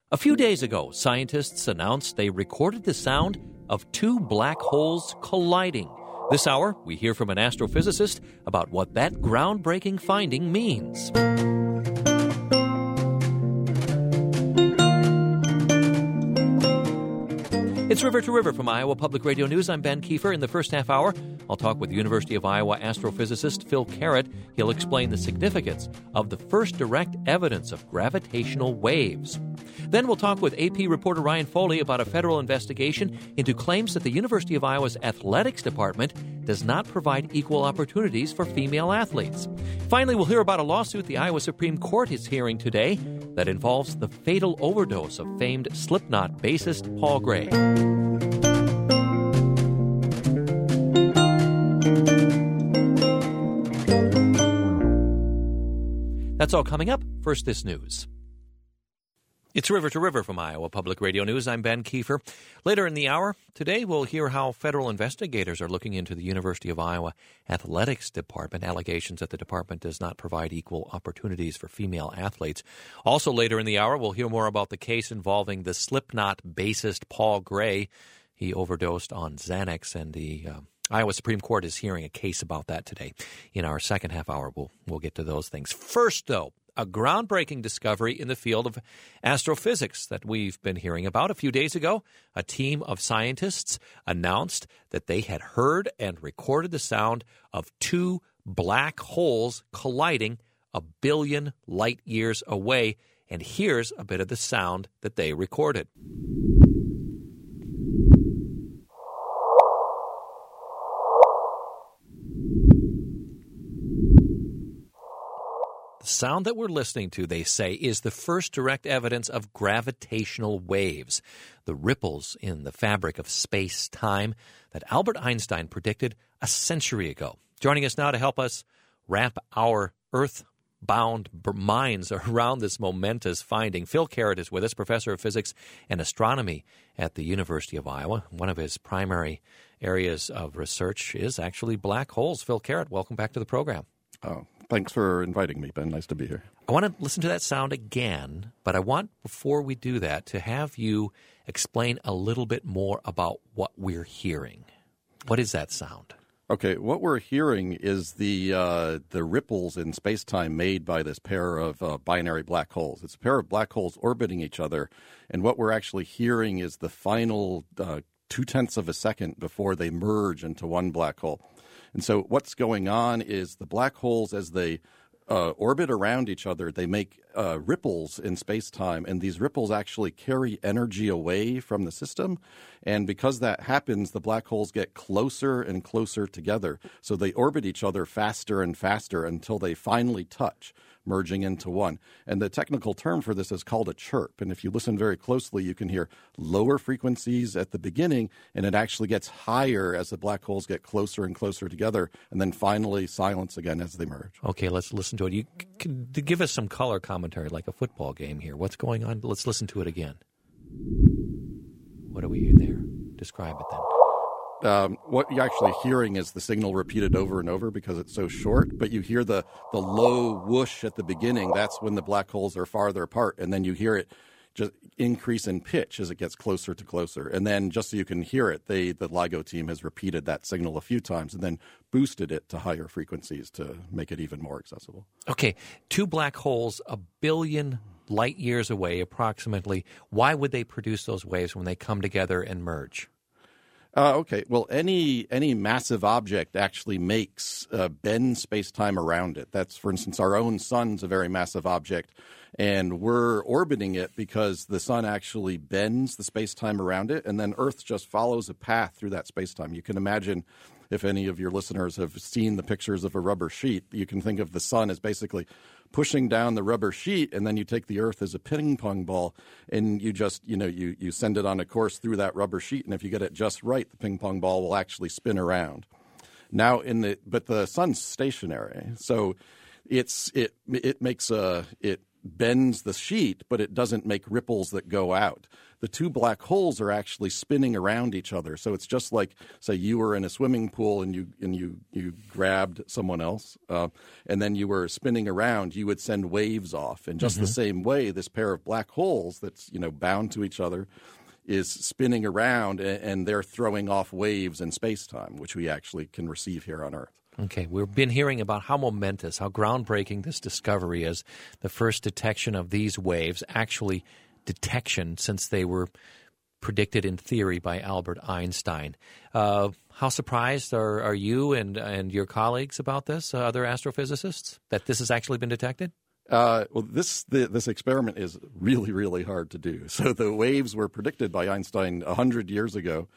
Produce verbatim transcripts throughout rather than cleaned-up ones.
A few days ago, scientists announced they recorded the sound of two black holes colliding. This hour, we hear from an astrophysicist about what that groundbreaking finding means. It's River to River from Iowa Public Radio News. I'm Ben Kiefer. In the first half hour, I'll talk with University of Iowa astrophysicist Phil Carrott. He'll explain the significance of the first direct evidence of gravitational waves. Then we'll talk with A P reporter Ryan Foley about a federal investigation into claims that the University of Iowa's athletics department does not provide equal opportunities for female athletes. Finally, we'll hear about a lawsuit the Iowa Supreme Court is hearing today that involves the fatal overdose of famed Slipknot bassist Paul Gray. That's all coming up. First, this news. It's River to River from Iowa Public Radio News. I'm Ben Kiefer. Later in the hour, today we'll hear how federal investigators are looking into the University of Iowa Athletics Department, allegations that the department does not provide equal opportunities for female athletes. Also later in the hour, we'll hear more about the case involving the Slipknot bassist Paul Gray. He overdosed on Xanax, and the uh, Iowa Supreme Court is hearing a case about that today. In our second half hour, we'll, we'll get to those things. First, though, a groundbreaking discovery in the field of astrophysics that we've been hearing about. A few days ago, a team of scientists announced that they had heard and recorded the sound of two black holes colliding a billion light years away. And here's a bit of the sound that they recorded. The sound that we're listening to, they say, is the first direct evidence of gravitational waves, the ripples in the fabric of space-time that Albert Einstein predicted a century ago. Joining us now to help us wrap our earth-bound minds around this momentous finding, Phil Carrott is with us, professor of physics and astronomy at the University of Iowa. One of his primary areas of research is actually black holes. Phil Carrott, welcome back to the program. Oh, thanks for inviting me, Ben. Nice to be here. I want to listen to that sound again, but I want, before we do that, to have you explain a little bit more about what we're hearing. What is that sound? Okay, what we're hearing is the uh, the ripples in space-time made by this pair of uh, binary black holes. It's a pair of black holes orbiting each other, and what we're actually hearing is the final uh, two-tenths of a second before they merge into one black hole. And so what's going on is the black holes, as they uh, orbit around each other, they make uh, ripples in space-time, and these ripples actually carry energy away from the system. And because that happens, the black holes get closer and closer together. So they orbit each other faster and faster until they finally touch, merging into one. And the technical term for this is called a chirp. And if you listen very closely, you can hear lower frequencies at the beginning, and it actually gets higher as the black holes get closer and closer together, and then finally silence again as they merge. Okay, let's listen to it. You can give us some color commentary, like a football game here. What's going on? Let's listen to it again. What do we hear there? Describe it then. Um, what you're actually hearing is the signal repeated over and over because it's so short, but you hear the, the low whoosh at the beginning. That's when the black holes are farther apart, and then you hear it just increase in pitch as it gets closer to closer. And then just so you can hear it, they, the LIGO team has repeated that signal a few times and then boosted it to higher frequencies to make it even more accessible. Okay, two black holes a billion light years away approximately. Why would they produce those waves when they come together and merge? Uh, okay, well, any any massive object actually makes uh, bend space-time around it. That's, for instance, our own sun's a very massive object, and we're orbiting it because the sun actually bends the space-time around it, and then Earth just follows a path through that space-time. You can imagine, if any of your listeners have seen the pictures of a rubber sheet, you can think of the sun as basically pushing down the rubber sheet, and then you take the Earth as a ping pong ball, and you just, you know, you, you send it on a course through that rubber sheet, and if you get it just right, the ping pong ball will actually spin around. Now, in the but the sun's stationary, so it's it it makes a it bends the sheet, but it doesn't make ripples that go out. The two black holes are actually spinning around each other. So it's just like, say, you were in a swimming pool and you and you, you grabbed someone else, uh, and then you were spinning around, you would send waves off. In just mm-hmm. the same way, this pair of black holes that's, you know, bound to each other is spinning around, and, and they're throwing off waves in space-time, which we actually can receive here on Earth. Okay, we've been hearing about how momentous, how groundbreaking this discovery is, the first detection of these waves, actually detection since they were predicted in theory by Albert Einstein. Uh, how surprised are, are you and, and your colleagues about this, uh, other astrophysicists, that this has actually been detected? Uh, well, this the, this experiment is really, really hard to do. So the waves were predicted by Einstein one hundred years ago.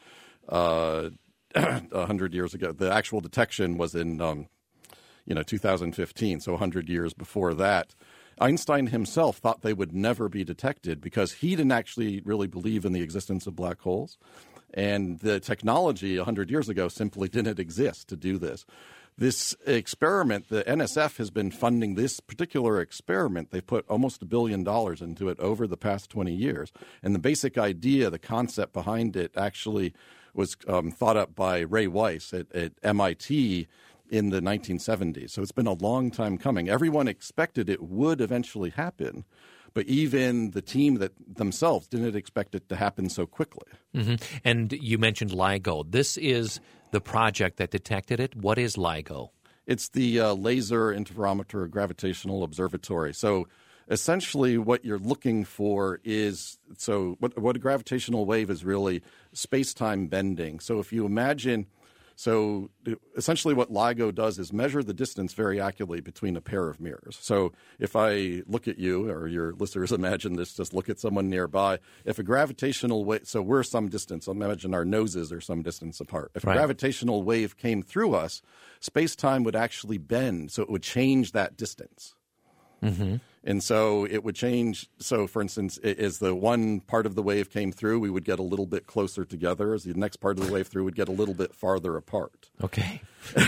Uh A hundred years ago, the actual detection was in, um, you know, two thousand fifteen. So a hundred years before that, Einstein himself thought they would never be detected because he didn't actually really believe in the existence of black holes, and the technology a hundred years ago simply didn't exist to do this. This experiment, the N S F has been funding this particular experiment. They've put almost a billion dollars into it over the past twenty years, and the basic idea, the concept behind it, actually was um, thought up by Ray Weiss at, at M I T in the nineteen seventies. So it's been a long time coming. Everyone expected it would eventually happen, but even the team that themselves didn't expect it to happen so quickly. Mm-hmm. And you mentioned LIGO. This is the project that detected it. What is LIGO? It's the uh, Laser Interferometer Gravitational Observatory. So essentially, what you're looking for is so what, what a gravitational wave is really space-time bending. So if you imagine, so essentially what LIGO does is measure the distance very accurately between a pair of mirrors. So if I look at you, or your listeners imagine this, just look at someone nearby. If a gravitational wave, so we're some distance, imagine our noses are some distance apart. If right. a gravitational wave came through us, space-time would actually bend, so it would change that distance. Mm-hmm. And so it would change. So, for instance, as the one part of the wave came through, we would get a little bit closer together. As the next part of the wave through would get a little bit farther apart. Okay.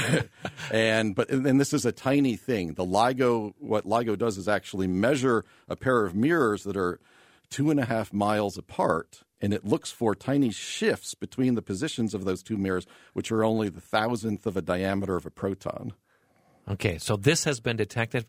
and but and this is a tiny thing. The LIGO, what LIGO does is actually measure a pair of mirrors that are two and a half miles apart, and it looks for tiny shifts between the positions of those two mirrors, which are only the thousandth of a diameter of a proton. Okay, so this has been detected.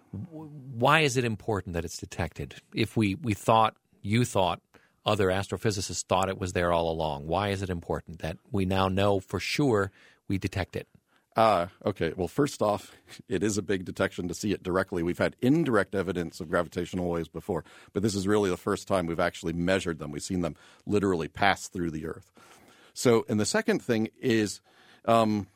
Why is it important that it's detected? If we, we thought, you thought, other astrophysicists thought it was there all along, why is it important that we now know for sure we detect it? Uh, okay, well, first off, it is a big detection to see it directly. We've had indirect evidence of gravitational waves before, but this is really the first time we've actually measured them. We've seen them literally pass through the Earth. So, and the second thing is, um,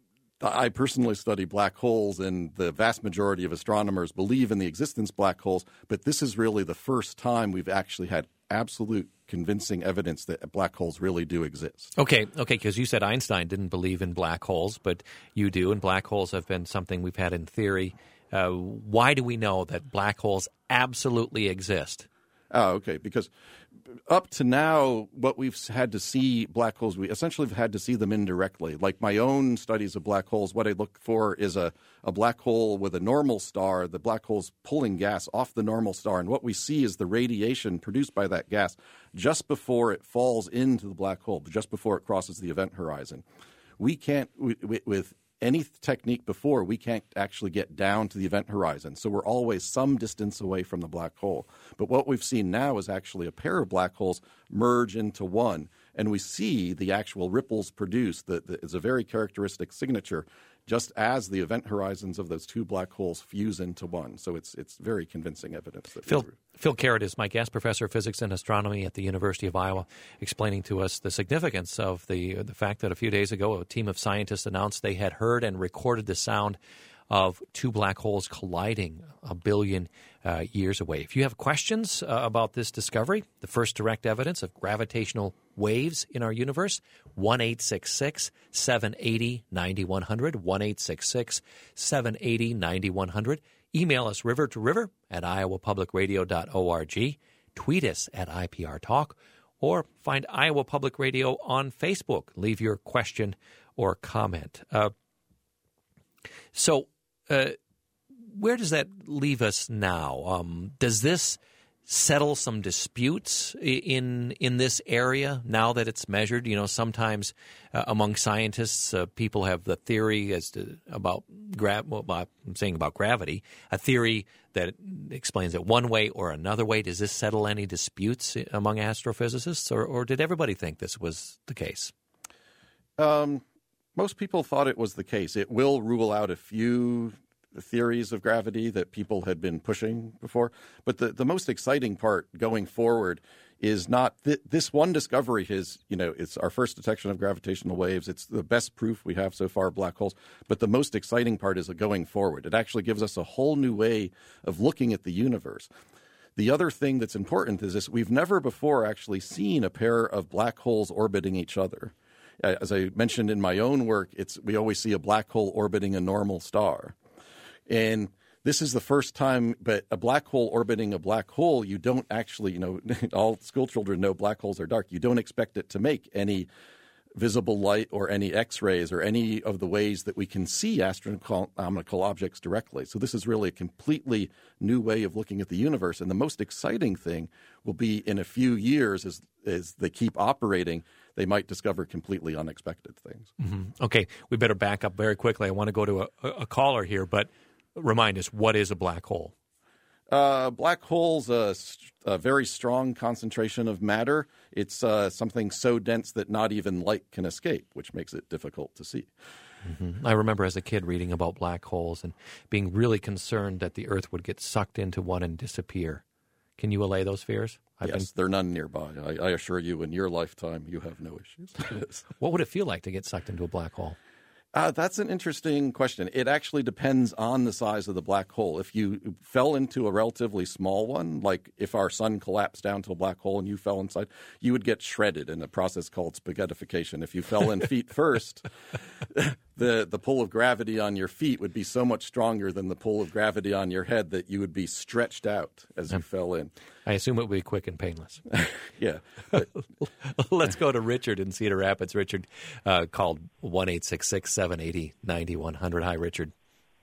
I personally study black holes, and the vast majority of astronomers believe in the existence of black holes, but this is really the first time we've actually had absolute convincing evidence that black holes really do exist. Okay, okay, because you said Einstein didn't believe in black holes, but you do, and black holes have been something we've had in theory. Uh, why do we know that black holes absolutely exist? Oh, okay, because up to now, what we've had to see black holes, we essentially have had to see them indirectly. Like my own studies of black holes, what I look for is a, a black hole with a normal star. The black hole's pulling gas off the normal star, and what we see is the radiation produced by that gas just before it falls into the black hole, just before it crosses the event horizon. We can't, we, we, with any technique before, we can't actually get down to the event horizon. So we're always some distance away from the black hole. But what we've seen now is actually a pair of black holes merge into one. And we see the actual ripples produced. That is a very characteristic signature, just as the event horizons of those two black holes fuse into one. So it's it's very convincing evidence. That Phil, Phil Carrot is my guest, professor of physics and astronomy at the University of Iowa, explaining to us the significance of the the fact that a few days ago a team of scientists announced they had heard and recorded the sound of two black holes colliding a billion uh, years away. If you have questions uh, about this discovery, the first direct evidence of gravitational waves in our universe, one eight six six, seven eight zero, nine one zero zero, one eight six six, seven eight zero, nine one zero zero. Email us river to river at iowa public radio dot org. Tweet us at I P R Talk, or find Iowa Public Radio on Facebook. Leave your question or comment. Uh, so uh, where does that leave us now? Um, does this settle some disputes in in this area now that it's measured? You know, sometimes uh, among scientists, uh, people have the theory as to about gra- well, I'm saying about gravity, a theory that explains it one way or another way. Does this settle any disputes among astrophysicists, or, or did everybody think this was the case? Um, most people thought it was the case. It will rule out a few theories of gravity that people had been pushing before. But the, the most exciting part going forward is not th- this one discovery is, you know, it's our first detection of gravitational waves. It's the best proof we have so far of black holes. But the most exciting part is going forward. It actually gives us a whole new way of looking at the universe. The other thing that's important is this: we've never before actually seen a pair of black holes orbiting each other. As I mentioned in my own work, it's we always see a black hole orbiting a normal star. And this is the first time, but a black hole orbiting a black hole, you don't actually, you know, all school children know black holes are dark. You don't expect it to make any visible light or any X-rays or any of the ways that we can see astronomical objects directly. So this is really a completely new way of looking at the universe. And the most exciting thing will be in a few years as, as they keep operating, they might discover completely unexpected things. Mm-hmm. Okay, we better back up very quickly. I want to go to a, a caller here, but remind us, what is a black hole? Uh, black hole's a, a very strong concentration of matter. It's uh, something so dense that not even light can escape, which makes it difficult to see. Mm-hmm. I remember as a kid reading about black holes and being really concerned that the Earth would get sucked into one and disappear. Can you allay those fears? I've yes, been... there are none nearby. I, I assure you, in your lifetime, you have no issues. What would it feel like to get sucked into a black hole? Uh, that's an interesting question. It actually depends on the size of the black hole. If you fell into a relatively small one, like if our sun collapsed down to a black hole and you fell inside, you would get shredded in a process called spaghettification. If you fell in feet first, the, the pull of gravity on your feet would be so much stronger than the pull of gravity on your head that you would be stretched out as you fell in. I assume it would be quick and painless. Yeah. Let's go to Richard in Cedar Rapids. Richard uh, called one eight six six, seven eight zero, nine one zero zero. Hi, Richard.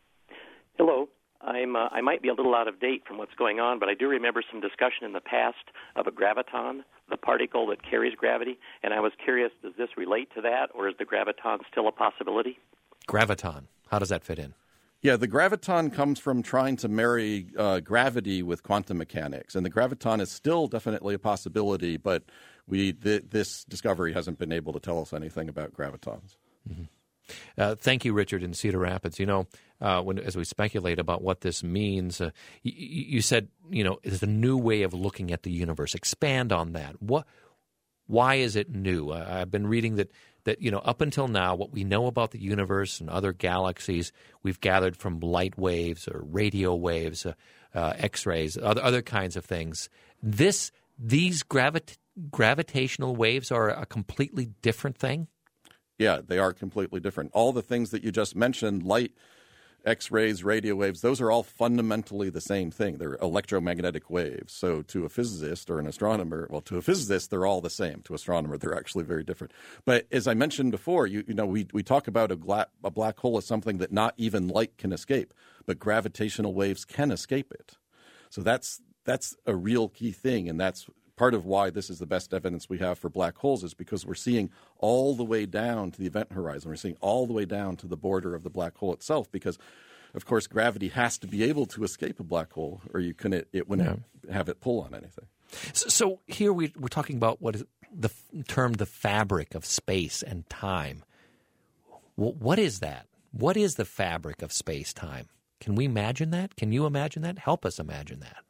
Hello. I'm, uh, I might be a little out of date from what's going on, but I do remember some discussion in the past of a graviton, the particle that carries gravity, and I was curious, does this relate to that, or is the graviton still a possibility? Graviton. How does that fit in? Yeah, the graviton comes from trying to marry uh, gravity with quantum mechanics, and the graviton is still definitely a possibility, but we th- this discovery hasn't been able to tell us anything about gravitons. Mm-hmm. Uh, thank you, Richard, in Cedar Rapids. You know, uh, when as we speculate about what this means, uh, y- you said, you know, it's a new way of looking at the universe. Expand on that. What? Why is it new? Uh, I've been reading that, that, you know, up until now, what we know about the universe and other galaxies, we've gathered from light waves or radio waves, uh, uh, X-rays, other other kinds of things. This, these gravit- gravitational waves are a completely different thing? Yeah, they are completely different. All the things that you just mentioned, light, X-rays, radio waves, those are all fundamentally the same thing. They're electromagnetic waves. So to a physicist or an astronomer, well, to a physicist, they're all the same. To an astronomer, they're actually very different. But as I mentioned before, you, you know, we, we talk about a, gla- a black hole as something that not even light can escape, but gravitational waves can escape it. So that's that's a real key thing, and that's part of why this is the best evidence we have for black holes, is because we're seeing all the way down to the event horizon. We're seeing all the way down to the border of the black hole itself because, of course, gravity has to be able to escape a black hole or you couldn't, it wouldn't yeah. have it pull on anything. So, so here we, we're talking about what is the term the fabric of space and time. W- what is that? What is the fabric of space-time? Can we imagine that? Can you imagine that? Help us imagine that.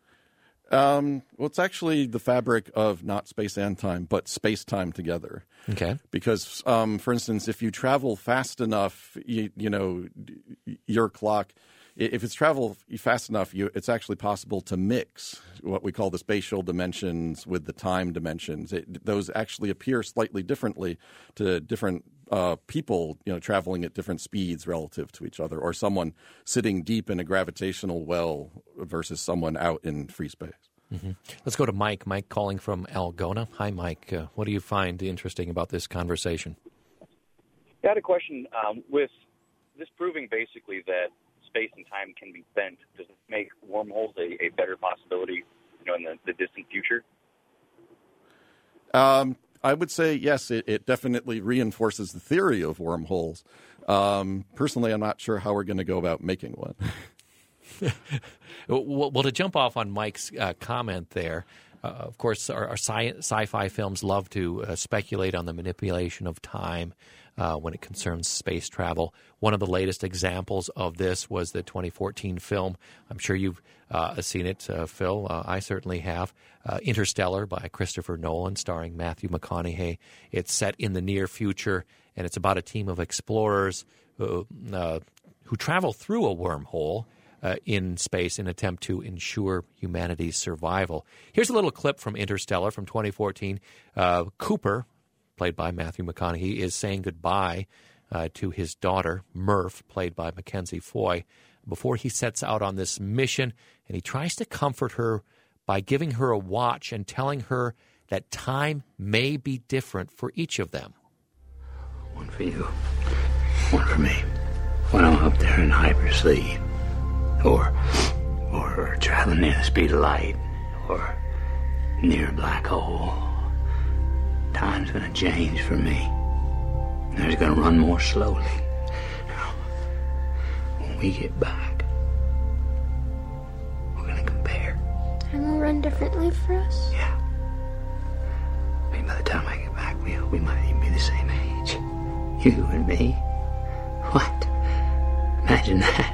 Um, well, it's actually the fabric of not space and time, but space-time together. Okay. Because, um, for instance, if you travel fast enough, you, you know, your clock, if it's travel fast enough, you, it's actually possible to mix what we call the spatial dimensions with the time dimensions. It, those actually appear slightly differently to different uh, people, you know, traveling at different speeds relative to each other, or someone sitting deep in a gravitational well versus someone out in free space. Mm-hmm. Let's go to Mike. Mike calling from Algona. Hi, Mike. Uh, what do you find interesting about this conversation? I had a question um, with this proving basically that space and time can be bent, does it make wormholes a, a better possibility, you know, in the, the distant future? Um, I would say yes. It, it definitely reinforces the theory of wormholes. Um, personally, I'm not sure how we're going to go about making one. well, well, to jump off on Mike's uh, comment there, uh, of course, our, our sci- sci-fi films love to uh, speculate on the manipulation of time uh, when it concerns space travel. One of the latest examples of this was the twenty fourteen film. I'm sure you've uh, seen it, uh, Phil. Uh, I certainly have. Uh, Interstellar by Christopher Nolan, starring Matthew McConaughey. It's set in the near future, and it's about a team of explorers who, uh, who travel through a wormhole Uh, in space in an attempt to ensure humanity's survival. Here's a little clip from Interstellar from twenty fourteen. Uh, Cooper, played by Matthew McConaughey, is saying goodbye uh, to his daughter, Murph, played by Mackenzie Foy, before he sets out on this mission, and he tries to comfort her by giving her a watch and telling her that time may be different for each of them. One for you, one for me. When I'm up there in hypersleep, Or, or traveling near the speed of light, or near a black hole, time's gonna change for me. And it's gonna run more slowly. Now, when we get back, we're gonna compare. Time will run differently for us? Yeah. I mean, by the time I get back, we, we might even be the same age. You and me. What? Imagine that.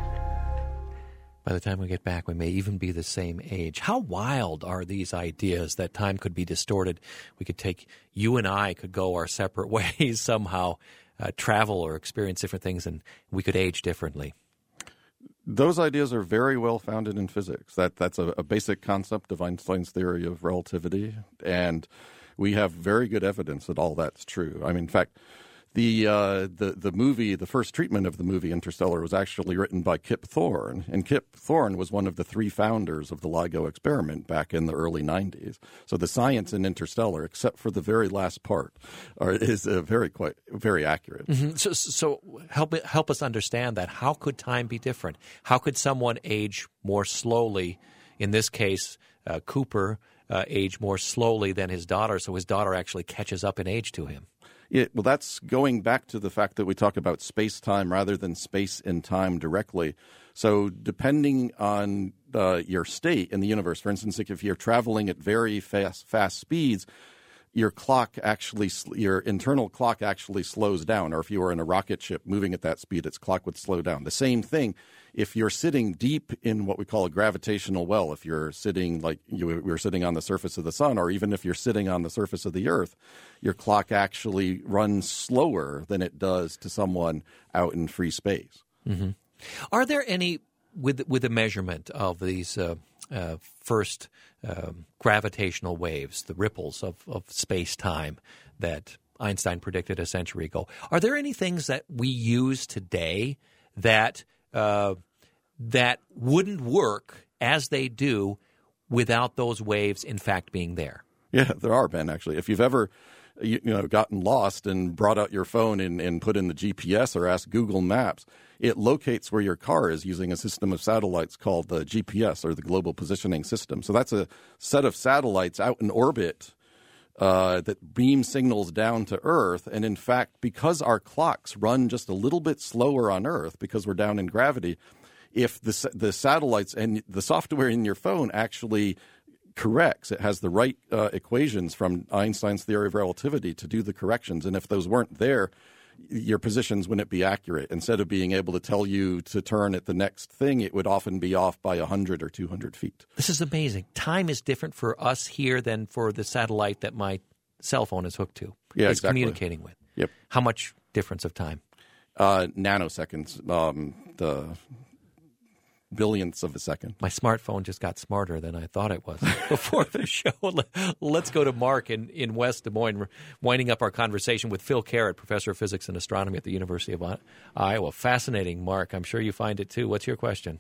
By the time we get back, we may even be the same age. How wild are these ideas that time could be distorted? We could take, you and I could go our separate ways somehow, uh, travel or experience different things, and we could age differently. Those ideas are very well founded in physics. That That's a, a basic concept of Einstein's theory of relativity, and we have very good evidence that all that's true. I mean, in fact, The, uh, the the movie, the first treatment of the movie Interstellar was actually written by Kip Thorne, and Kip Thorne was one of the three founders of the LIGO experiment back in the early nineties. So the science in Interstellar, except for the very last part, are, is uh, very quite very accurate. Mm-hmm. So, so help help us understand that. How could time be different? How could someone age more slowly? In this case, uh, Cooper uh, age more slowly than his daughter, so his daughter actually catches up in age to him. It, well, that's going back to the fact that we talk about space-time rather than space and time directly. So depending on uh, your state in the universe, for instance, if you're traveling at very fast, fast speeds, your clock actually, your internal clock actually slows down. Or if you were in a rocket ship moving at that speed, its clock would slow down. The same thing if you're sitting deep in what we call a gravitational well, if you're sitting like you were sitting on the surface of the sun, or even if you're sitting on the surface of the earth, your clock actually runs slower than it does to someone out in free space. Mm-hmm. Are there any, with with the measurement of these uh, uh, first um, gravitational waves, the ripples of, of space-time that Einstein predicted a century ago, are there any things that we use today that uh, that wouldn't work as they do without those waves, in fact, being there? Yeah, there are, Ben, actually. If you've ever you, you know, gotten lost and brought out your phone and, and put in the G P S or asked Google Maps, it locates where your car is using a system of satellites called the G P S, or the Global Positioning System. So that's a set of satellites out in orbit uh, that beam signals down to Earth. And in fact, because our clocks run just a little bit slower on Earth because we're down in gravity, if the the satellites and the software in your phone actually corrects, it has the right uh, equations from Einstein's theory of relativity to do the corrections. And if those weren't there, your positions wouldn't be accurate. Instead of being able to tell you to turn at the next thing, it would often be off by one hundred or two hundred feet. This is amazing. Time is different for us here than for the satellite that my cell phone is hooked to. Yeah, it's exactly. communicating with. Yep. How much difference of time? Uh, nanoseconds. Um, the billionths of a second. My smartphone just got smarter than I thought it was before the show. Let's go to Mark in, in West Des Moines. We're winding up our conversation with Phil Carrot, professor of physics and astronomy at the University of Iowa. Fascinating, Mark. I'm sure you find it too. What's your question?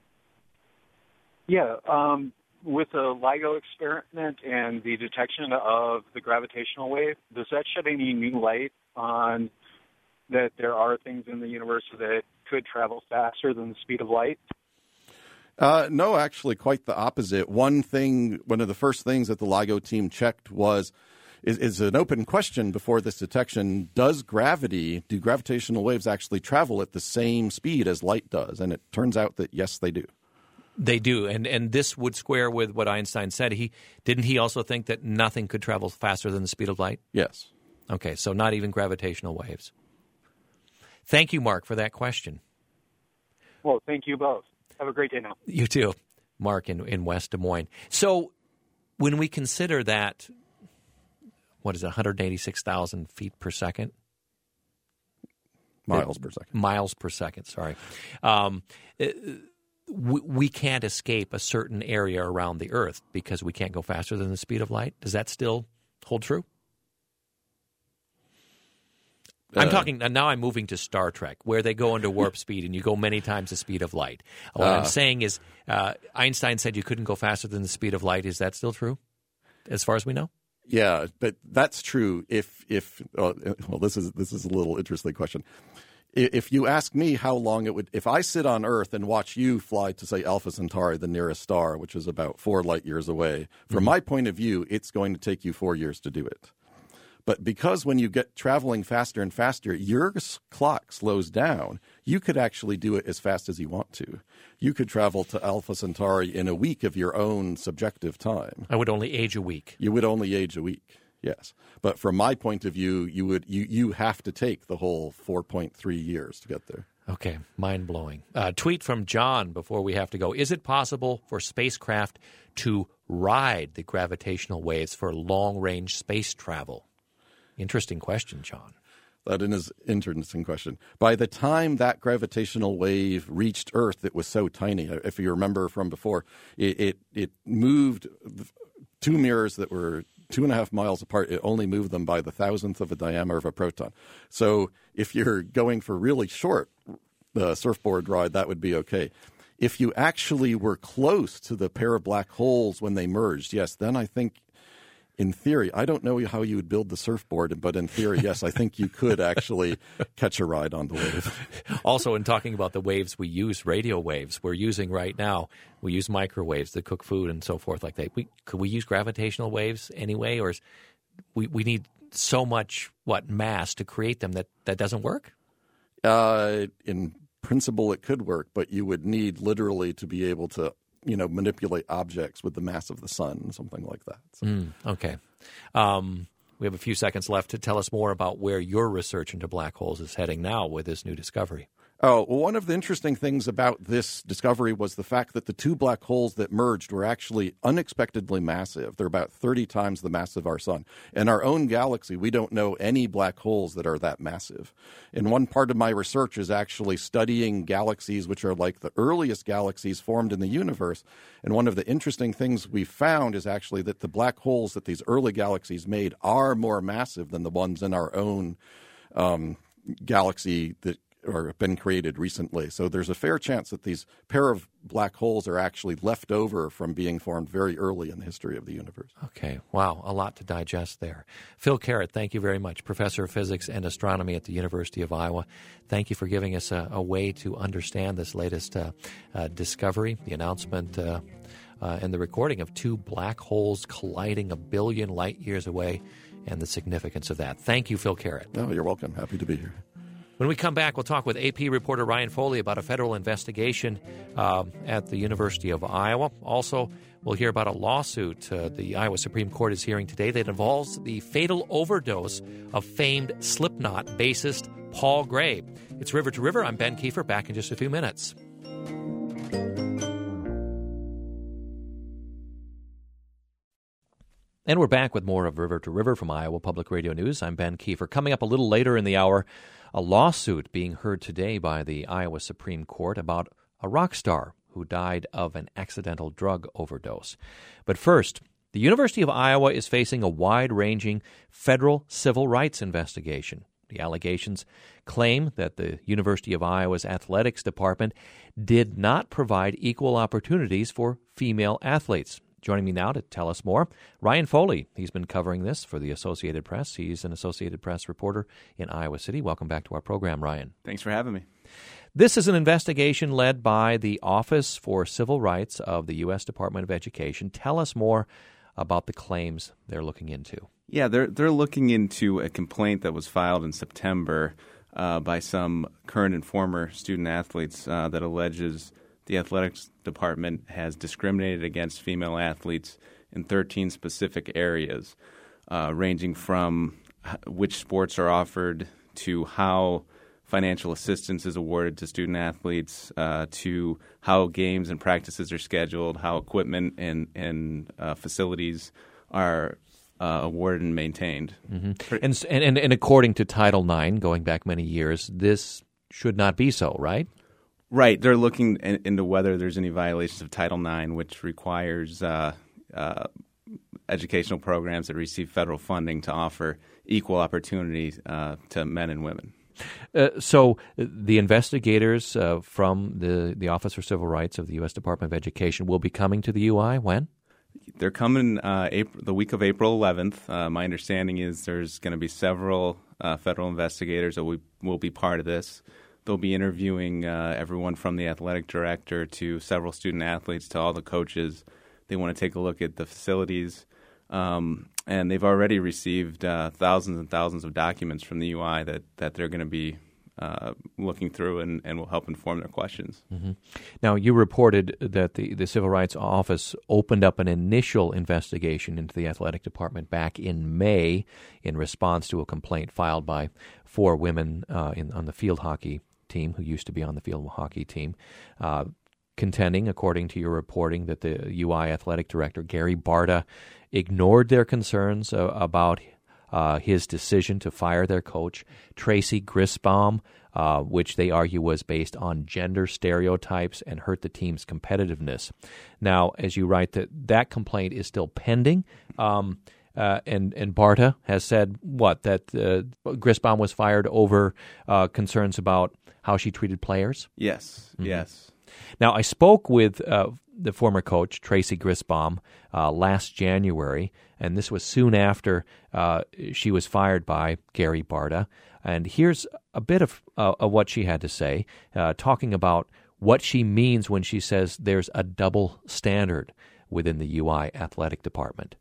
Yeah, um, with the LIGO experiment and the detection of the gravitational wave, does that shed any new light on that there are things in the universe that could travel faster than the speed of light? Uh, no, actually, quite the opposite. One thing, one of the first things that the LIGO team checked was, is, is an open question before this detection, does gravity, do gravitational waves actually travel at the same speed as light does? And it turns out that, yes, they do. They do, and and this would square with what Einstein said. He didn't he also think that nothing could travel faster than the speed of light? Yes. Okay, so not even gravitational waves. Thank you, Mark, for that question. Well, thank you both. Have a great day now. You too, Mark in, in West Des Moines. So when we consider that, what is it, one hundred eighty-six thousand feet per second? Miles per second. Miles per second, sorry. Um, we, we can't escape a certain area around the Earth because we can't go faster than the speed of light. Does that still hold true? I'm talking, now I'm moving to Star Trek, where they go into warp speed and you go many times the speed of light. What uh, I'm saying is, uh, Einstein said you couldn't go faster than the speed of light. Is that still true, as far as we know? Yeah, but that's true if, if uh, well, this is this is a little interesting question. If you ask me how long it would, if I sit on Earth and watch you fly to, say, Alpha Centauri, the nearest star, which is about four light years away, from mm-hmm. my point of view, it's going to take you four years to do it. But because when you get traveling faster and faster, your clock slows down, you could actually do it as fast as you want to. You could travel to Alpha Centauri in a week of your own subjective time. I would only age a week. You would only age a week, yes. But from my point of view, you would you, you have to take the whole four point three years to get there. Okay, mind-blowing. Uh, tweet from John before we have to go. Is it possible for spacecraft to ride the gravitational waves for long-range space travel? Interesting question, John. That is an interesting question. By the time that gravitational wave reached Earth, it was so tiny. If you remember from before, it it, it moved two mirrors that were two and a half miles apart. It only moved them by the thousandth of a diameter of a proton. So if you're going for really short uh, surfboard ride, that would be okay. If you actually were close to the pair of black holes when they merged, yes, then I think, in theory, I don't know how you would build the surfboard, but in theory, yes, I think you could actually catch a ride on the wave. Also, in talking about the waves we use, radio waves we're using right now, we use microwaves to cook food and so forth like that. We, could we use gravitational waves anyway, or is, we, we need so much, what, mass to create them that that doesn't work? Uh, in principle, it could work, but you would need literally to be able to you know, manipulate objects with the mass of the sun, something like that. So. Mm, okay. Um, we have a few seconds left to tell us more about where your research into black holes is heading now with this new discovery. Oh, well, one of the interesting things about this discovery was the fact that the two black holes that merged were actually unexpectedly massive. They're about thirty times the mass of our sun. In our own galaxy, we don't know any black holes that are that massive. And one part of my research is actually studying galaxies which are like the earliest galaxies formed in the universe. And one of the interesting things we found is actually that the black holes that these early galaxies made are more massive than the ones in our own um, galaxy that or have been created recently. So there's a fair chance that these pair of black holes are actually left over from being formed very early in the history of the universe. Okay. Wow. A lot to digest there. Phil Carrott, thank you very much. Professor of Physics and Astronomy at the University of Iowa. Thank you for giving us a, a way to understand this latest uh, uh, discovery, the announcement uh, uh, and the recording of two black holes colliding a billion light years away and the significance of that. Thank you, Phil Carrott. Oh, you're welcome. Happy to be here. When we come back, we'll talk with A P reporter Ryan Foley about a federal investigation uh, at the University of Iowa. Also, we'll hear about a lawsuit uh, the Iowa Supreme Court is hearing today that involves the fatal overdose of famed Slipknot bassist Paul Gray. It's River to River. I'm Ben Kiefer, back in just a few minutes. And we're back with more of River to River from Iowa Public Radio News. I'm Ben Kiefer. Coming up a little later in the hour, a lawsuit being heard today by the Iowa Supreme Court about a rock star who died of an accidental drug overdose. But first, the University of Iowa is facing a wide-ranging federal civil rights investigation. The allegations claim that the University of Iowa's athletics department did not provide equal opportunities for female athletes. Joining me now to tell us more, Ryan Foley. He's been covering this for the Associated Press. He's an Associated Press reporter in Iowa City. Welcome back to our program, Ryan. Thanks for having me. This is an investigation led by the Office for Civil Rights of the U S Department of Education. Tell us more about the claims they're looking into. Yeah, they're they're looking into a complaint that was filed in September uh, by some current and former student athletes uh, that alleges the athletics department has discriminated against female athletes in thirteen specific areas, uh, ranging from which sports are offered to how financial assistance is awarded to student athletes, uh, to how games and practices are scheduled, how equipment and, and uh, facilities are uh, awarded and maintained. Mm-hmm. And, and and according to Title nine, going back many years, this should not be so, right? Right. They're looking in, into whether there's any violations of Title nine, which requires uh, uh, educational programs that receive federal funding to offer equal opportunity uh, to men and women. Uh, so the investigators uh, from the, the Office for Civil Rights of the U S Department of Education will be coming to the U I when? They're coming uh, April, the week of April eleventh. Uh, my understanding is there's going to be several uh, federal investigators that we, will be part of this. They'll be interviewing uh, everyone from the athletic director to several student athletes to all the coaches. They want to take a look at the facilities. Um, and they've already received uh, thousands and thousands of documents from the U I that, that they're going to be uh, looking through and, and will help inform their questions. Mm-hmm. Now, you reported that the, the Civil Rights Office opened up an initial investigation into the athletic department back in May in response to a complaint filed by four women uh, in, on the field hockey team who used to be on the field hockey team, uh, contending, according to your reporting, that the U I athletic director, Gary Barta, ignored their concerns uh, about uh, his decision to fire their coach, Tracy Grisbaum, uh, which they argue was based on gender stereotypes and hurt the team's competitiveness. Now, as you write, that that complaint is still pending, um, uh, and, and Barta has said, what, that uh, Grisbaum was fired over uh, concerns about how she treated players? Yes, mm-hmm. yes. Now, I spoke with uh, the former coach, Tracy Grisbaum, uh, last January, and this was soon after uh, she was fired by Gary Barta. And here's a bit of, uh, of what she had to say, uh, talking about what she means when she says there's a double standard within the U I athletic department.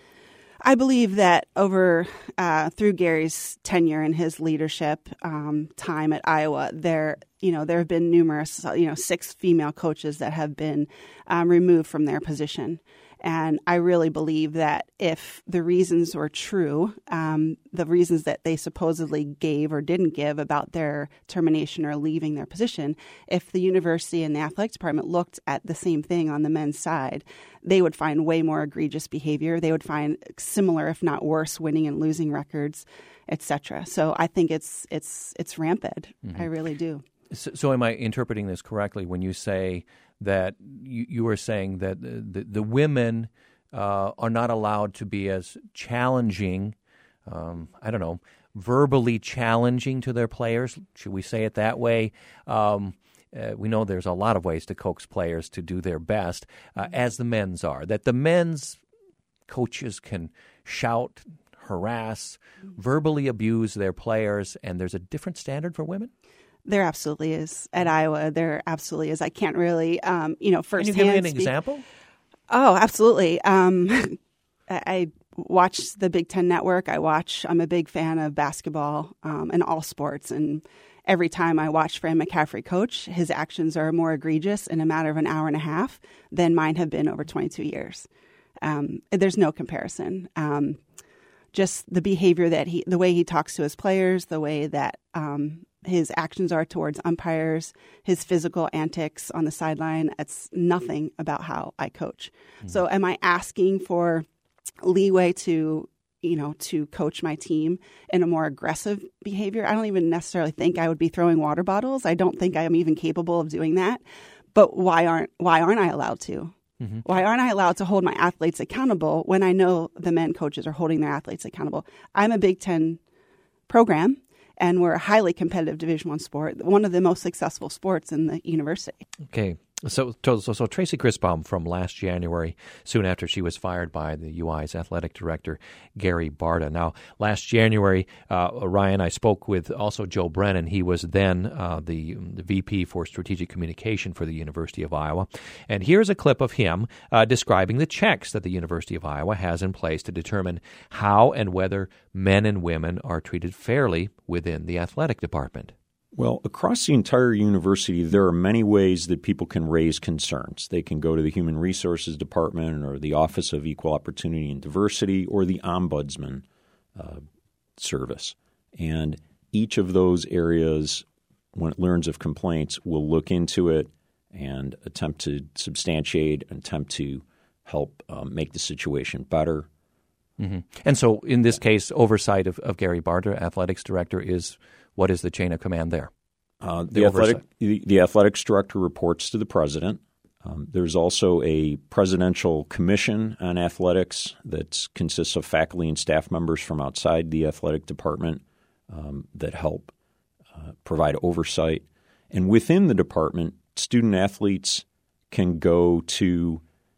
I believe that over uh, through Gary's tenure and his leadership um, time at Iowa, there you know there have been numerous you know six female coaches that have been um, removed from their position, and I really believe that if the reasons were true, um, the reasons that they supposedly gave or didn't give about their termination or leaving their position, if the university and the athletic department looked at the same thing on the men's side, they would find way more egregious behavior. They would find similar, if not worse, winning and losing records, et cetera. So I think it's it's it's rampant. Mm-hmm. I really do. So, so am I interpreting this correctly when you say that you, you are saying that the, the, the women uh, are not allowed to be as challenging, um, I don't know, verbally challenging to their players? Should we say it that way? Um Uh, we know there's a lot of ways to coax players to do their best, uh, as the men's are. That the men's coaches can shout, harass, verbally abuse their players, and there's a different standard for women? There absolutely is. At Iowa, there absolutely is. I can't really, um, you know, firsthand. Can you give me an speak. example? Oh, absolutely. Um, I, I watch the Big Ten Network. I watch, I'm a big fan of basketball um, and all sports, and every time I watch Fran McCaffrey coach, his actions are more egregious in a matter of an hour and a half than mine have been over twenty-two years. Um, there's no comparison. Um, just the behavior that he, the way he talks to his players, the way that um, his actions are towards umpires, his physical antics on the sideline, it's nothing about how I coach. Mm-hmm. So am I asking for leeway to you know, to coach my team in a more aggressive behavior? I don't even necessarily think I would be throwing water bottles. I don't think I'm even capable of doing that. But why aren't why aren't I allowed to? Mm-hmm. Why aren't I allowed to hold my athletes accountable when I know the men coaches are holding their athletes accountable? I'm a Big Ten program, and we're a highly competitive Division One sport, one of the most successful sports in the university. Okay. So, so, so Tracy Chrisbaum from last January, soon after she was fired by the U I's athletic director, Gary Barta. Now, last January, uh, Ryan, I spoke with also Joe Brennan. He was then uh, the, the V P for Strategic Communication for the University of Iowa. And here's a clip of him uh, describing the checks that the University of Iowa has in place to determine how and whether men and women are treated fairly within the athletic department. Well, across the entire university, there are many ways that people can raise concerns. They can go to the Human Resources Department or the Office of Equal Opportunity and Diversity or the Ombudsman uh, Service. And each of those areas, when it learns of complaints, will look into it and attempt to substantiate, attempt to help um, make the situation better. Mm-hmm. And so in this case, oversight of, of Gary Barta, athletics director, is what is the chain of command there? Uh, the, the, athletic, the, the athletics director reports to the president. Um, there's also a presidential commission on athletics that consists of faculty and staff members from outside the athletic department um, that help uh, provide oversight. And within the department, student athletes can go to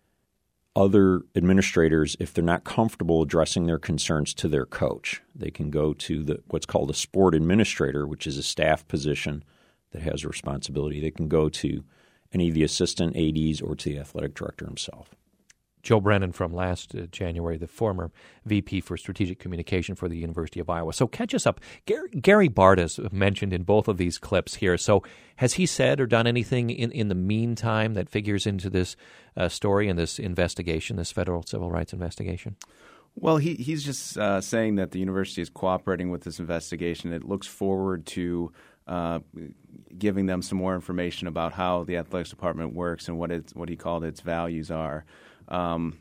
other administrators if they're not comfortable addressing their concerns to their coach. They can go to the what's called a sport administrator, which is a staff position that has a responsibility. They can go to any of the assistant A Ds or to the athletic director himself. Joe Brennan from last uh, January, the former V P for Strategic Communication for the University of Iowa. So catch us up. Gary, Gary Barta's mentioned in both of these clips here. So has he said or done anything in, in the meantime that figures into this uh, story and this investigation, this federal civil rights investigation? Well, he, he's just uh, saying that the university is cooperating with this investigation. It looks forward to uh, giving them some more information about how the athletics department works and what it's, what he called its values are. Um,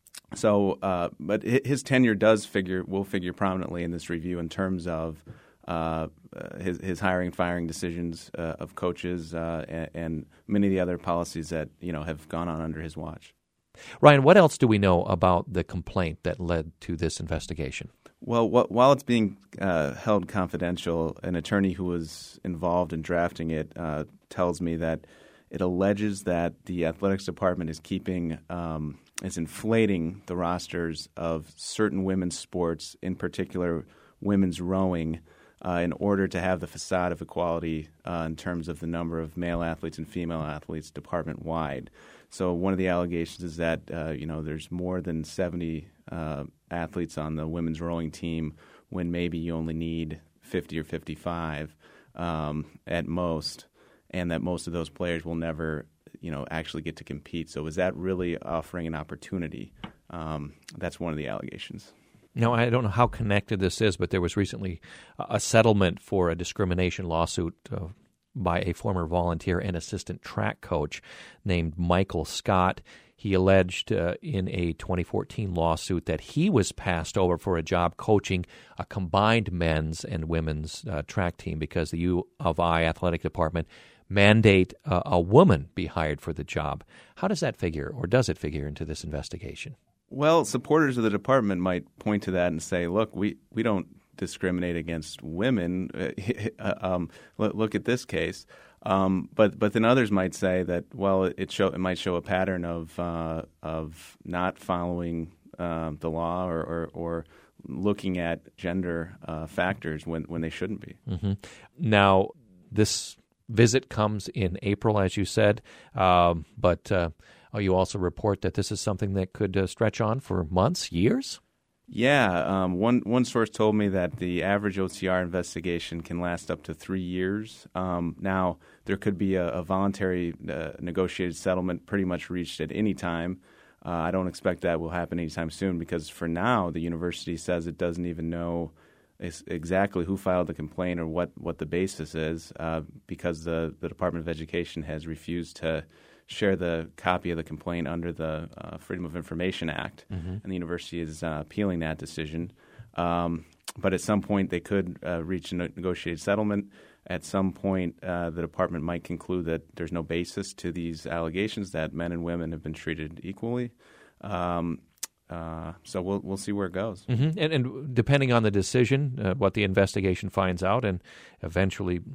so, uh, but his tenure does figure will figure prominently in this review in terms of uh, his, his hiring and firing decisions uh, of coaches uh, and, and many of the other policies that you know have gone on under his watch. Ryan, what else do we know about the complaint that led to this investigation? Well, wh- while it's being uh, held confidential, an attorney who was involved in drafting it uh, tells me that it alleges that the athletics department is keeping um, is inflating the rosters of certain women's sports, in particular women's rowing, uh, in order to have the facade of equality uh, in terms of the number of male athletes and female athletes department-wide. So one of the allegations is that uh, you know there's more than seventy uh, athletes on the women's rowing team when maybe you only need fifty or fifty-five um, at most. And that most of those players will never, you know, actually get to compete. So is that really offering an opportunity? Um, that's one of the allegations. Now, I don't know how connected this is, but there was recently a settlement for a discrimination lawsuit uh, by a former volunteer and assistant track coach named Michael Scott. He alleged uh, in a twenty fourteen lawsuit that he was passed over for a job coaching a combined men's and women's uh, track team because the U of I athletic department mandate uh, a woman be hired for the job. How does that figure, or does it figure into this investigation? Well, supporters of the department might point to that and say, look, we, we don't discriminate against women. Uh, um, look at this case. Um, but but then others might say that, well, it show it might show a pattern of uh, of not following uh, the law or, or, or looking at gender uh, factors when, when they shouldn't be. Mm-hmm. Now, this visit comes in April, as you said, um, but uh, you also report that this is something that could uh, stretch on for months, years? Yeah. Um, one, one source told me that the average O C R investigation can last up to three years. Um, now, there could be a, a voluntary uh, negotiated settlement pretty much reached at any time. Uh, I don't expect that will happen anytime soon because for now, the university says it doesn't even know exactly who filed the complaint or what, what the basis is uh, because the, the Department of Education has refused to share the copy of the complaint under the uh, Freedom of Information Act, mm-hmm. and the university is uh, appealing that decision. Um, but at some point, they could uh, reach a negotiated settlement. At some point, uh, the department might conclude that there's no basis to these allegations, that men and women have been treated equally. Um, Uh, so we'll we'll see where it goes. Mm-hmm. And, and depending on the decision, uh, what the investigation finds out, and eventually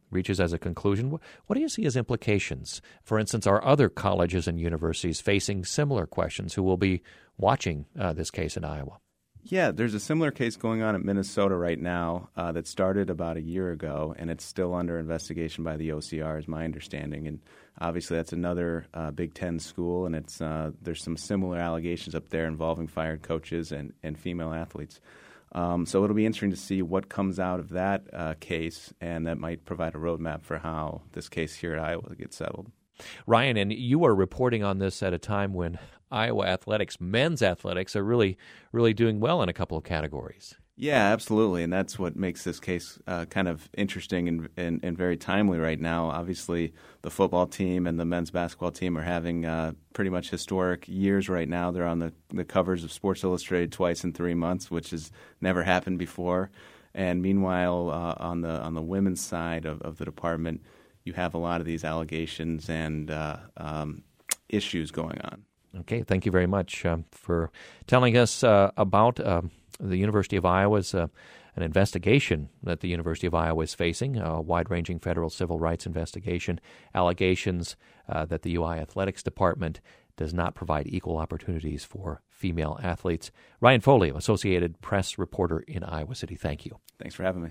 reaches as a conclusion, what do you see as implications? For instance, are other colleges and universities facing similar questions who will be watching uh, this case in Iowa? Yeah, there's a similar case going on at Minnesota right now uh, that started about a year ago, and it's still under investigation by the O C R, is my understanding. And obviously, that's another uh, Big Ten school, and it's uh, there's some similar allegations up there involving fired coaches and, and female athletes. Um, so it'll be interesting to see what comes out of that uh, case, and that might provide a roadmap for how this case here at Iowa gets settled. Ryan, and you are reporting on this at a time when Iowa athletics, men's athletics, are really, really doing well in a couple of categories. Yeah, absolutely, and that's what makes this case uh, kind of interesting and, and, and very timely right now. Obviously, the football team and the men's basketball team are having uh, pretty much historic years right now. They're on the, the covers of Sports Illustrated twice in three months, which has never happened before. And meanwhile, uh, on the on the women's side of, of the department, you have a lot of these allegations and uh, um, issues going on. Okay, thank you very much uh, for telling us uh, about uh, the University of Iowa's uh, an investigation that the University of Iowa is facing, a wide-ranging federal civil rights investigation, allegations uh, that the U I Athletics Department does not provide equal opportunities for female athletes. Ryan Foley, Associated Press reporter in Iowa City, thank you. Thanks for having me.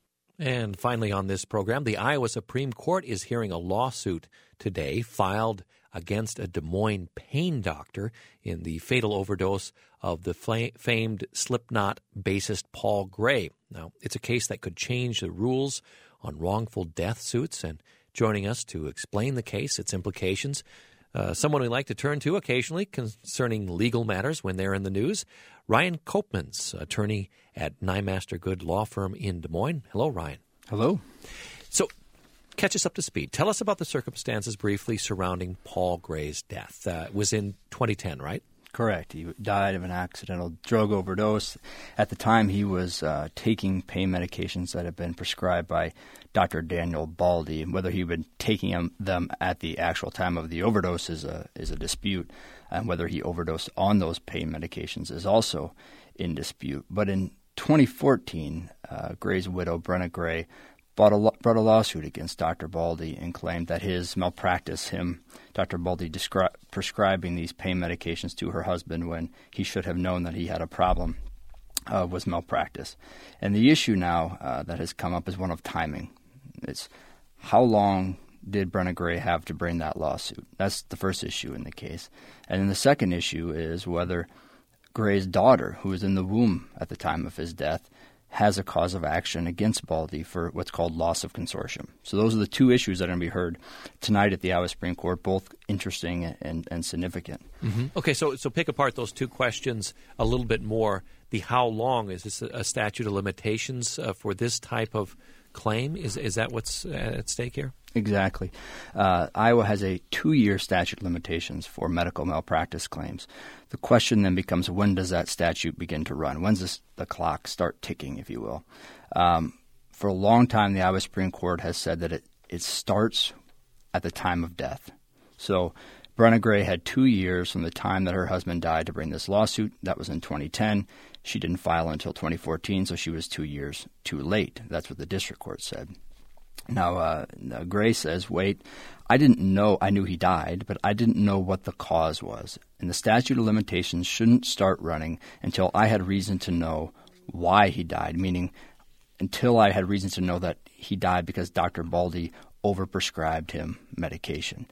And finally on this program, the Iowa Supreme Court is hearing a lawsuit today filed against a Des Moines pain doctor in the fatal overdose of the famed Slipknot bassist Paul Gray. Now, it's a case that could change the rules on wrongful death suits, and joining us to explain the case, its implications, uh, someone we like to turn to occasionally concerning legal matters when they're in the news, Ryan Kopmans, attorney at Nyemaster Good Law Firm in Des Moines. Hello, Ryan. Hello. So, catch us up to speed. Tell us about the circumstances briefly surrounding Paul Gray's death. Uh, it was in twenty ten, right? Correct. He died of an accidental drug overdose. At the time, he was uh, taking pain medications that had been prescribed by Doctor Daniel Baldi. Whether he had been taking them at the actual time of the overdose is a, is a dispute, and whether he overdosed on those pain medications is also in dispute. But in twenty fourteen, uh, Gray's widow, Brenna Gray, brought a, brought a lawsuit against Doctor Baldi and claimed that his malpractice, him, Doctor Baldi, descri- prescribing these pain medications to her husband when he should have known that he had a problem, uh, was malpractice. And the issue now uh, that has come up is one of timing. It's how long did Brenna Gray have to bring that lawsuit? That's the first issue in the case. And then the second issue is whether Gray's daughter, who was in the womb at the time of his death, has a cause of action against Baldi for what's called loss of consortium. So those are the two issues that are going to be heard tonight at the Iowa Supreme Court, both interesting and, and significant. Mm-hmm. Okay, so so pick apart those two questions a little bit more. The how long, is this a statute of limitations uh, for this type of claim? Is is that what's at stake here? Exactly. Uh, Iowa has a two-year statute of limitations for medical malpractice claims. The question then becomes, when does that statute begin to run? When does the clock start ticking, if you will? Um, for a long time, the Iowa Supreme Court has said that it, it starts at the time of death. So Brenna Gray had two years from the time that her husband died to bring this lawsuit. That was in twenty ten. She didn't file until twenty fourteen, so she was two years too late. That's what the district court said. Now, uh, Gray says, wait, I didn't know, I knew he died, but I didn't know what the cause was. And the statute of limitations shouldn't start running until I had reason to know why he died, meaning until I had reason to know that he died because Doctor Baldi overprescribed him medication.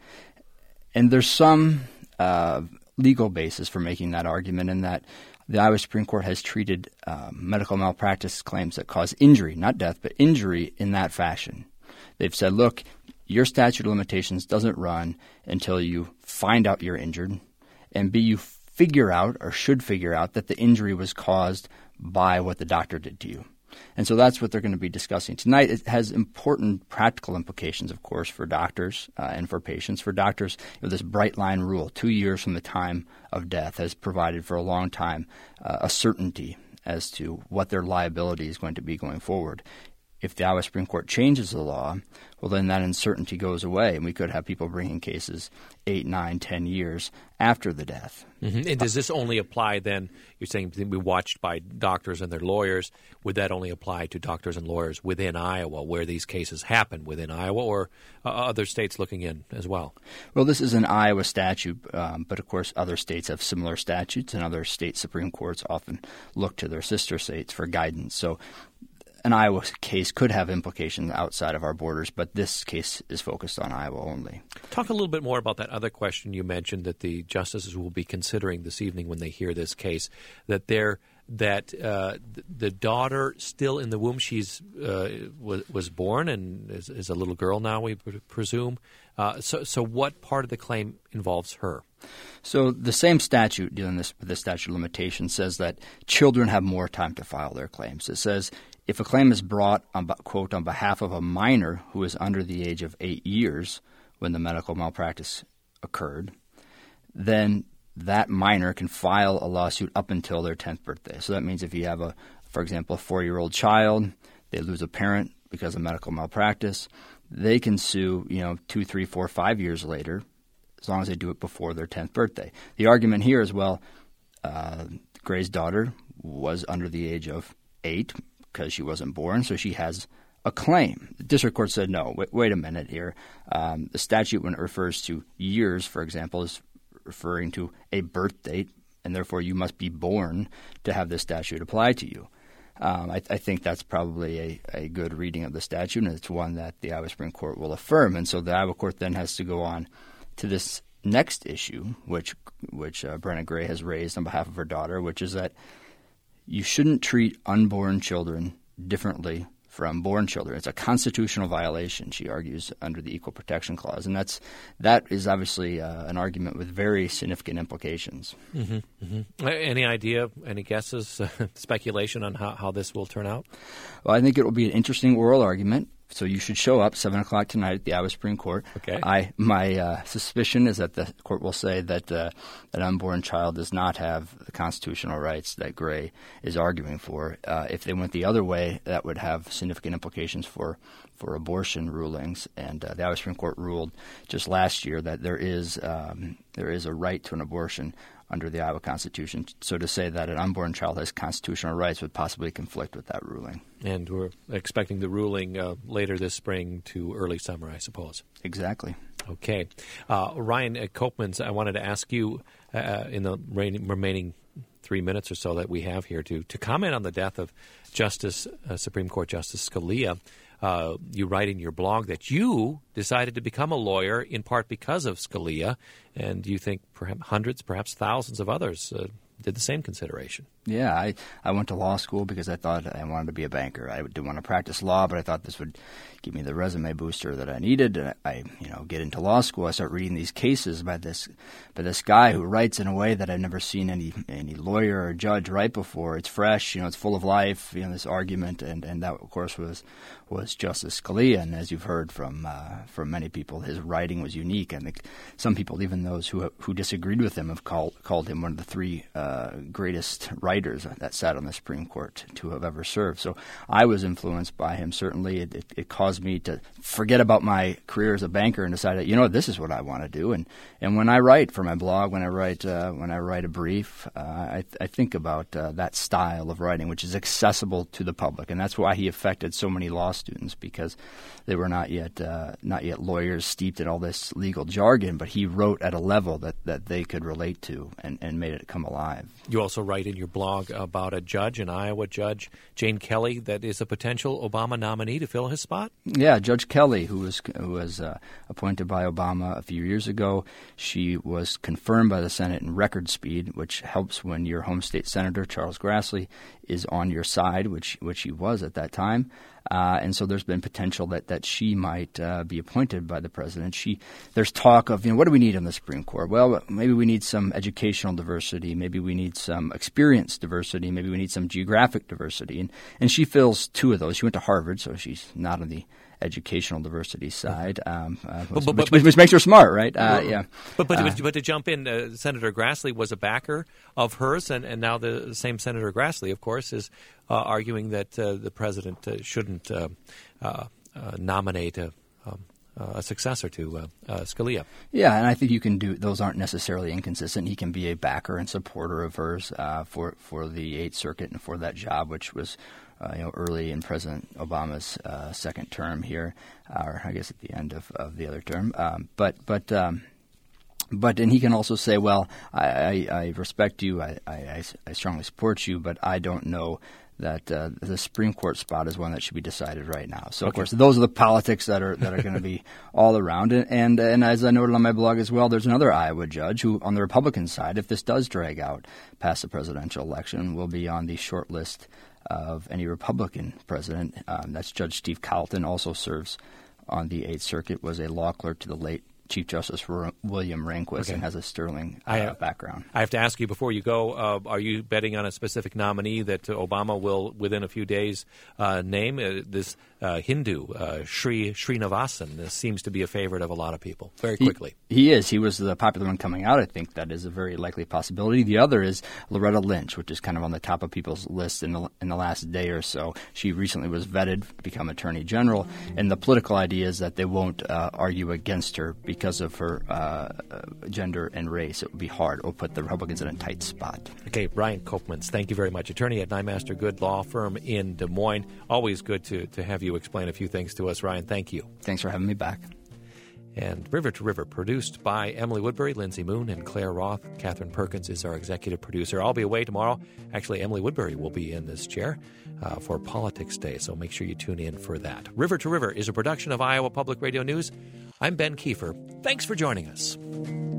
And there's some uh, legal basis for making that argument in that the Iowa Supreme Court has treated uh, medical malpractice claims that cause injury, not death, but injury in that fashion. They've said, look, your statute of limitations doesn't run until you find out you're injured, and B, you figure out or should figure out that the injury was caused by what the doctor did to you. And so that's what they're going to be discussing tonight. It has important practical implications, of course, for doctors uh, and for patients. For doctors, you know, this bright line rule, two years from the time of death, has provided for a long time uh, a certainty as to what their liability is going to be going forward. if the Iowa Supreme Court changes the law, well, then that uncertainty goes away, and we could have people bringing cases eight, nine, ten years after the death. Mm-hmm. And does this only apply then, you're saying to be watched by doctors and their lawyers, would that only apply to doctors and lawyers within Iowa where these cases happen within Iowa, or uh, other states looking in as well? Well, this is an Iowa statute, um, but of course other states have similar statutes, and other state Supreme Courts often look to their sister states for guidance. So an Iowa case could have implications outside of our borders, but this case is focused on Iowa only. Talk a little bit more about that other question you mentioned that the justices will be considering this evening when they hear this case, that they're that uh, the daughter still in the womb, she's uh, was, was born and is, is a little girl now, we presume. Uh, so, so what part of the claim involves her? So the same statute dealing this, with the statute of limitations says that children have more time to file their claims. It says if a claim is brought, on, quote, on behalf of a minor who is under the age of eight years when the medical malpractice occurred, then that minor can file a lawsuit up until their tenth birthday. So that means if you have, a, for example, a four-year-old child, they lose a parent because of medical malpractice, they can sue, you know, two, three, four, five years later, as long as they do it before their tenth birthday. The argument here is, well, uh, Gray's daughter was under the age of eight because she wasn't born, so she has a claim. The district court said, no, wait, wait a minute here. Um, the statute, when it refers to years, for example, is referring to a birth date, and therefore you must be born to have this statute apply to you. Um, I, I think that's probably a, a good reading of the statute, and it's one that the Iowa Supreme Court will affirm. And so the Iowa court then has to go on to this next issue, which which uh, Brenna Gray has raised on behalf of her daughter, which is that you shouldn't treat unborn children differently from born children. It's a constitutional violation, she argues, under the Equal Protection Clause. And that's that is obviously uh, an argument with very significant implications. Mm-hmm, mm-hmm. Any idea, any guesses, uh, speculation on how, how this will turn out? Well, I think it will be an interesting oral argument. So you should show up seven o'clock tonight at the Iowa Supreme Court. Okay. I my uh, suspicion is that the court will say that uh, an unborn child does not have the constitutional rights that Gray is arguing for. Uh, if they went the other way, that would have significant implications for, for abortion rulings. And uh, the Iowa Supreme Court ruled just last year that there is um, there is a right to an abortion under the Iowa Constitution. So to say that an unborn child has constitutional rights would possibly conflict with that ruling. And we're expecting the ruling uh, later this spring to early summer, I suppose. Exactly. Okay. Uh, Ryan uh, Koopmans, I wanted to ask you uh, in the reigning, remaining three minutes or so that we have here to, to comment on the death of Justice uh, Supreme Court Justice Scalia. Uh, you write in your blog that you decided to become a lawyer in part because of Scalia, and you think perhaps hundreds, perhaps thousands of others uh, did the same consideration. Yeah, I, I went to law school because I thought I wanted to be a banker. I didn't want to practice law, but I thought this would give me the resume booster that I needed. And I, you know, get into law school. I start reading these cases by this by this guy who writes in a way that I've never seen any any lawyer or judge write before. It's fresh, you know, it's full of life. You know, this argument, and, and that of course was was Justice Scalia. And as you've heard from uh, from many people, his writing was unique. And the, some people, even those who who disagreed with him, have called called him one of the three uh, greatest writers that sat on the Supreme Court to have ever served. So I was influenced by him. Certainly, it, it, it caused me to forget about my career as a banker and decide that, you know, this is what I want to do. And and when I write for my blog, when I write uh, when I write a brief, uh, I, I think about uh, that style of writing, which is accessible to the public, and that's why he affected so many law students, because they were not yet uh, not yet lawyers steeped in all this legal jargon, but he wrote at a level that, that they could relate to and, and made it come alive. You also write in your blog about a judge, an Iowa judge, Jane Kelly, that is a potential Obama nominee to fill his spot? Yeah, Judge Kelly, who was who was uh, appointed by Obama a few years ago. She was confirmed by the Senate in record speed, which helps when your home state senator, Charles Grassley, is on your side, which which he was at that time. Uh, and so there's been potential that, that she might uh, be appointed by the president. She There's talk of, you know, what do we need in the Supreme Court? Well, maybe we need some educational diversity. Maybe we need some experience diversity. Maybe we need some geographic diversity. And, and she fills two of those. She went to Harvard, so she's not on the educational diversity side, um, uh, but, but, which, but, which makes her smart, right? Uh, yeah. But but, uh, but to jump in, uh, Senator Grassley was a backer of hers, and, and now the same Senator Grassley, of course, is uh, arguing that uh, the president uh, shouldn't uh, uh, uh, nominate a, um, uh, a successor to uh, uh, Scalia. Yeah, and I think you can do those aren't necessarily inconsistent. He can be a backer and supporter of hers uh, for for the Eighth Circuit and for that job, which was. Uh, you know, early in President Obama's uh, second term here, uh, or I guess at the end of, of the other term. Um, but but um, but and he can also say, well, I, I, I respect you, I, I, I strongly support you, but I don't know that uh, the Supreme Court spot is one that should be decided right now. So, okay. Of course, those are the politics that are that are going to be all around. And, and and as I noted on my blog as well, there's another Iowa judge who, on the Republican side, if this does drag out past the presidential election, will be on the short list of any Republican president. Um, that's Judge Steve Carlton, also serves on the Eighth Circuit, was a law clerk to the late Chief Justice R- William Rehnquist, okay. and has a sterling uh, I, background. I have to ask you before you go, uh, are you betting on a specific nominee that uh, Obama will, within a few days, uh, name? Uh, this uh, Hindu, uh, Sri Srinivasan, this seems to be a favorite of a lot of people, very quickly. He, he is. He was the popular one coming out. I think that is a very likely possibility. The other is Loretta Lynch, which is kind of on the top of people's list in the, in the last day or so. She recently was vetted to become Attorney General, and the political idea is that they won't uh, argue against her because of her uh, gender and race. It would be hard. It will put the Republicans in a tight spot. Okay, Ryan Kopmans, thank you very much. Attorney at Nymaster Good Law Firm in Des Moines. Always good to, to have you explain a few things to us, Ryan. Thank you. Thanks for having me back. And River to River, produced by Emily Woodbury, Lindsay Moon, and Claire Roth. Catherine Perkins is our executive producer. I'll be away tomorrow. Actually, Emily Woodbury will be in this chair uh, for Politics Day, so make sure you tune in for that. River to River is a production of Iowa Public Radio News. I'm Ben Kiefer. Thanks for joining us.